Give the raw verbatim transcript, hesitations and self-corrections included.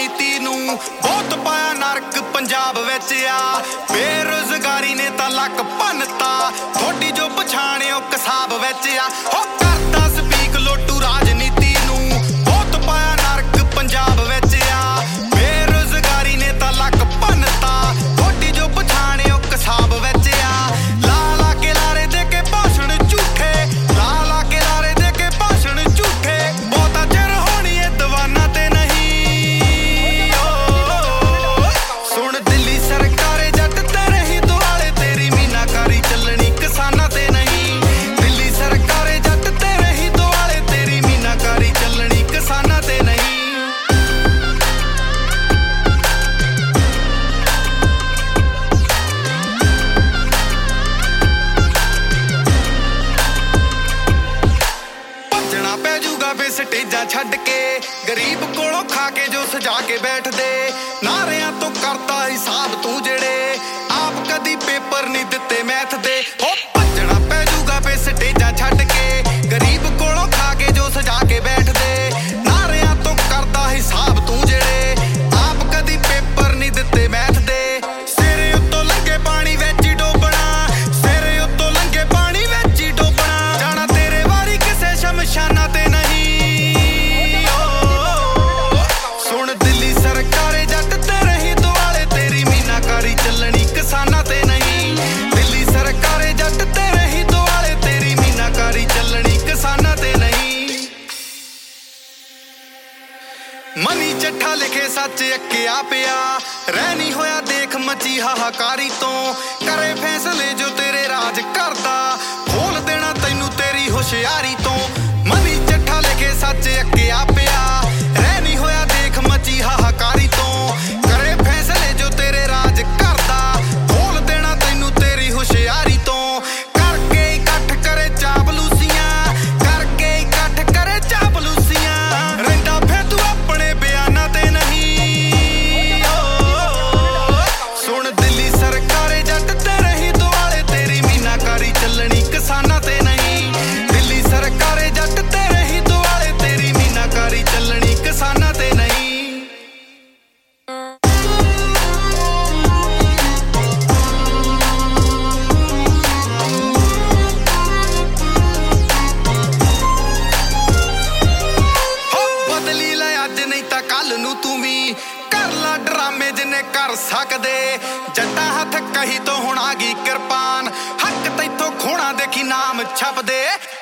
ਰਾਜਨੀਤੀ ਨੂੰ ਬਹੁਤ ਪਾਇਆ ਨਰਕ ਪੰਜਾਬ ਵਿੱਚ ਆ। ਬੇਰੁਜ਼ਗਾਰੀ ਨੇ ਤਾਂ ਲੱਕ ਭੰਨਤਾ, ਥੋੜੀ ਜੋ ਪਛਾਣਿਓ ਕਸਾਬ ਵਿੱਚ ਆ। ਹੋ ਕਰਦਾ ਸਪੀਕ ਲੋਟੂ ਰਾਜਨੀਤੀ ਨੂੰ ਬਹੁਤ ਪਾਇਆ ਨਰਕ ਪੰਜਾਬ ਵਿੱਚ ਆ। ਬੇਰੁਜ਼ਗਾਰੀ ਨੇ ਤਾਂ ਲੱਕ ਭੰਨਤਾ, ਥੋੜੀ ਜੋ ਪਛਾਣਿਓ ਕਸਾਬ ਵਿੱਚ ਆ। ਲਾ ਲਾ ਕੇ ਲਾਰੇ ਦੇ ਕੇ ਭਾਸ਼ਣ ਝੂਠੇ, ਲਾ ਲਾ ਕੇ ਲਾਰੇ ਦੇ ਕੇ ਭਾਸ਼ਣ ਝੂਠੇ। ਬਹੁਤਾ ਚਿਰ ਹੋਣੀ ਏ ਦੀਵਾਨਾ ਤੇ ਨਹੀਂ। ਸੁਣ ਦਿੱਲੀ ਸਰਕਾਰੇ ਜੱਟ ਤੇਰੇ ਹੀ ਦੁਆਲੇ, ਤੇਰੀ ਮੀਨਾਕਾਰੀ ਚੱਲਣੀ ਕਿਸਾਨਾਂ ਤੇ ਨਹੀਂ। ਦਿੱਲੀ ਸਰਕਾਰੇ ਜੱਟ ਤੇਰੇ ਹੀ ਦੁਆਲੇ, ਤੇਰੀ ਮੀਨਾਕਾਰੀ ਚੱਲਣੀ ਕਿਸਾਨਾਂ ਤੇ ਨਹੀਂ। ਭੱਜਣਾ ਪੈ ਜੂਗਾ ਵੇ ਸਟੇਜਾਂ ਛੱਡ ਕੇ, ਗਰੀਬ ਕੋਲੋਂ ਖਾ ਕੇ ਜੋ ਸਜਾ ਕੇ ਬੈਠਦੇ। ਨਾਰਿਆਂ ਤੋਂ ਕਰਦਾ ਹਿਸਾਬ ਤੂੰ ਜਿਹੜੇ ਆਪ ਕਦੀ ਪੇਪਰ ਨਹੀਂ ਦਿੱਤੇ ਮੈਥ ਦੇ। ਹੋ ਭੱਜਣਾ ਪੈ ਜੂਗਾ ਵੇ ਸਟੇਜਾਂ ਛੱਡ ਕੇ, ਗਰੀਬ ਕੋਲੋਂ ਖਾ ਕੇ ਜੋ ਸਜਾ ਕੇ ਬੈਠਦੇ। ਨਾਰਿਆਂ ਤੋਂ ਕਰਦਾ ਹਿਸਾਬ ਤੂੰ ਜਿਹੜੇ ਆਪ ਕਦੀ ਪੇਪਰ ਨਹੀਂ ਦਿੱਤੇ ਮੈਥ ਦੇ। ਸਿਰੇ ਉੱਤੋਂ ਲੰਘੇ ਪਾਣੀ ਵਿੱਚ ਹੀ ਡੋਬਣਾ, ਸਿਰੇ ਉੱਤੋਂ ਲੰਘੇ ਪਾਣੀ ਵਿੱਚ ਹੀ ਡੋਬਣਾ। ਜਾਣਾ ਤੇਰੇ ਵਾਰੀ ਕਿਸੇ ਸ਼ਮਸ਼ਾਨਾਂ ਤੇ ਨਹੀਂ। ਸੁਣ ਦਿੱਲੀ ਸਰਕਾਰੇ ਜੱਟ ਤੇਰੇ ਹੀ ਦੁਆਲੇ, ਤੇਰੀ ਮੀਨਾਕਾਰੀ ਚੱਲਣੀ ਕਿਸਾਨਾਂ ਤੇ ਨਹੀਂ। ਦਿੱਲੀ ਸਰਕਾਰੇ ਜੱਟ ਤੇਰੇ ਹੀ ਦੁਆਲੇ, ਤੇਰੀ ਮੀਨਾਕਾਰੀ ਚੱਲਣੀ ਕਿਸਾਨਾਂ ਤੇ ਨਹੀਂ। ਮਨੀ ਚੱਠਾ ਲਿਖੇ ਸੱਚ ਅੱਕਿਆ ਪਿਆ, ਰਹਿ ਨਹੀਂ ਹੋਇਆ ਦੇਖ ਮਚੀ ਹਾਹਾਕਾਰੀ ਤੋਂ। ਕਰੇ ਫੈਸਲੇ ਜੋ ਤੇਰੇ ਰਾਜ ਕਰਦਾ, ਖੋਲ ਦੇਣਾ ਤੈਨੂੰ ਤੇਰੀ ਹੁਸ਼ਿਆਰੀ ਤੋਂ। ਮਨੀ ਚੱਠਾ ਲਿਖੇ ਸੱਚ ਅੱਕਿਆ ਪਿਆ, ਰਹਿ ਨਹੀਂ ਹੋਇਆ ਦੇਖ ਮਚੀ ਹਾਹਾਕਾਰੀ ਤੋਂ। ਕਰੇ ਫੈਸਲੇ ਜੋ ਤੇਰੇ ਰਾਜ ਕਰਦਾ, ਖੋਲ ਦੇਣਾ ਤੈਨੂੰ ਤੇਰੀ ਹੁਸ਼ਿਆਰੀ ਤੋਂ। ਕਰਕੇ ਇਕੱਠ ਕਰੇ ਚਾਪਲੂਸੀਆਂ, ਕਰਕੇ ਇਕੱਠ ਕਰੇ ਚਾਪਲੂਸੀਆਂ। ਰਹਿੰਦਾ ਫਿਰ ਤੂੰ ਆਪਣੇ ਬਿਆਨਾਂ ਤੇ ਨਹੀਂ। ਸੁਣ ਦਿੱਲੀ ਸਰਕਾਰੇ ਜੱਟ ਤੇਰੇ ਹੀ ਦੁਆਲੇ, ਤੇਰੀ ਮੀਨਾਕਾਰੀ ਚੱਲਣੀ ਕਿਸਾਨਾਂ ਤੇ ਨਹੀਂ। ਦਿੱਲੀ ਸਰਕਾਰੇ ਜੱਟ ਤੇਰੇ ਹੀ ਦੁਆਲੇ, ਤੇਰੀ ਮੀਨਾਕਾਰੀ ਚੱਲਣੀ ਕਿਸਾਨਾਂ ਤੇ ਨਹੀਂ। ਹੋ ਬਦਲੀ ਲੈ ਅੱਜ ਨਹੀਂ ਤਾਂ ਕੱਲ ਨੂੰ ਤੂੰ ਵੀ ਕਰ ਲਾ ਡਰਾਮੇ ਜਿੰਨੇ ਕਰ ਸਕਦੇ। ਜੱਟਾਂ ਹੱਥ ਕਹੀ ਤੋਂ ਹੁਣ ਆ ਗਈ ਕਿਰਪਾਨ, ਹੱਕ ਤੈਥੋਂ ਖੋਣਾ ਦੇਖੀ ਨਾਮ ਛਪਦੇ।